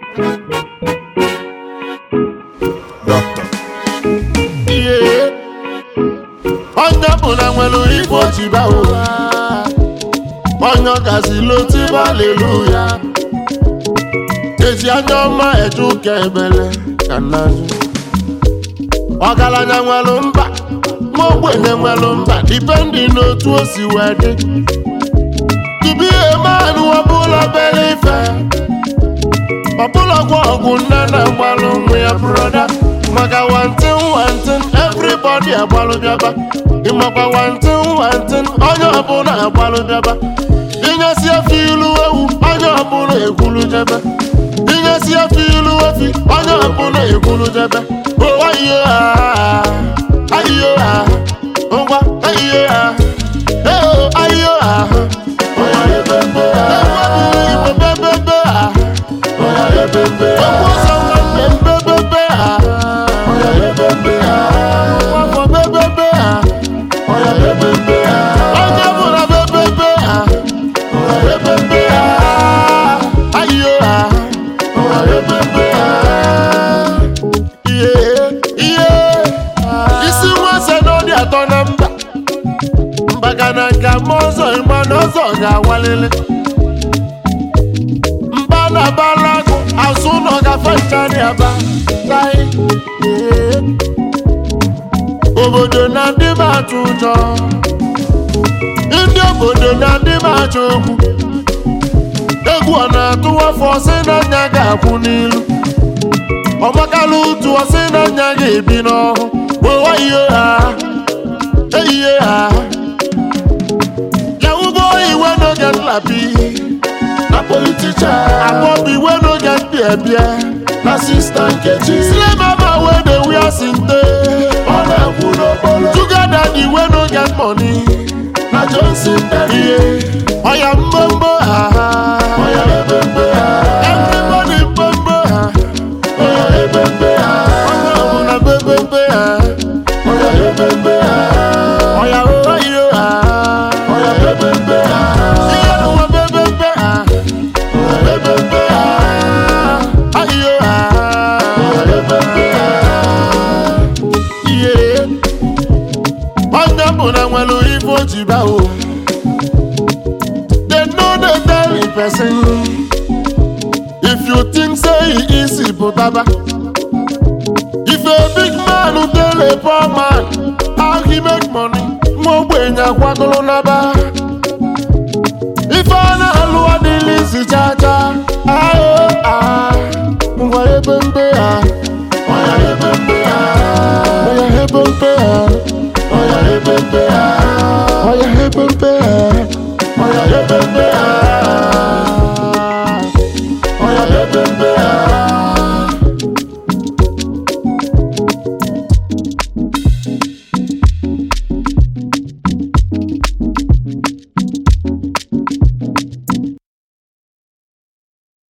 Doctor. Yeah. Onye bụla nwere ife ojiba ụwa. Onye ọgazi lotiba aleluya. Eji anya ọma eje ụka ebele ka nnaju. Ọgaranya nwere mba, ma ogbenye nwere mba, depending n'otu o si wee dị. To be a man ọbụla bere ife, ọbụla gwa ọgwụ nne na-agbalụ nwa ya broda. Maka one thing, everybody agbalụ bịaba. Ịmakwa one thing, onye ọbụla agbalụ bịaba. Inyesi efi ilu ewu, onye ọbụla ekwulu jebe. Inyesi efi ilu efi, onye ọbụla ekwulu jebe. Oh, ayo ah, ngwa ayo ah, ayo ah. Oya ebebe ah, ebebe ah. Oya ebebe ah, ebebe ah. Oya ebebe ah, wafo bebe ah. Oya ebebe ah, oja bura bebe ah. Oya ebebe ah, ayo ah. Oya ebebe ah. Isi nwase n'ọdị atọ na mba. Mbaga na nka ma ọzọ ịma na ọzọ ga-awalele. Mba na balago azụ nọ gafe nchani aba. Obodo na ndị m atụ ụjọ. Ndị obodo na ndị m achọ okwu. Egwu ọ na-atụ afọ sị na nya ga-akwụ n'ilu. Ọmakala utu ọsị na nya ga-ebi n'ọhụ. Owa ihe ha, eyihe ha. Yahoo boy we no get lappy. Na politician. Abobi we no get bia. Na sister Nkechi. Slay mama we dey wear sinte. Ona kwuno bolo. Sugar daddy we no get money. Na Johnson daddy. Oya mbombo ha. Oya ebembe ha. Everybody mbombo ha. Oya ebembe ha. Oya una bebembe ha. Oya ebembe ha. Oya oyo ha. Oya bebembe ha. Iya no bebembe ha. Oya bebembe ha. Ayo ha. Oya bebembe ha. Yeah. Onye bụla nwere ife ojiba o. They know they tell the person. If you think say he easy putaba. If a big man who tell a poor man how he make money, mo gbenya kwagolo naba. If I na alwa dilisi chacha, ayo ah, ngwa ebembe ah, oya ebembe ah, oya ebembe ah, oya ebembe ah, oya ebembe ah, oya ebembe ah, oya ebembe ah.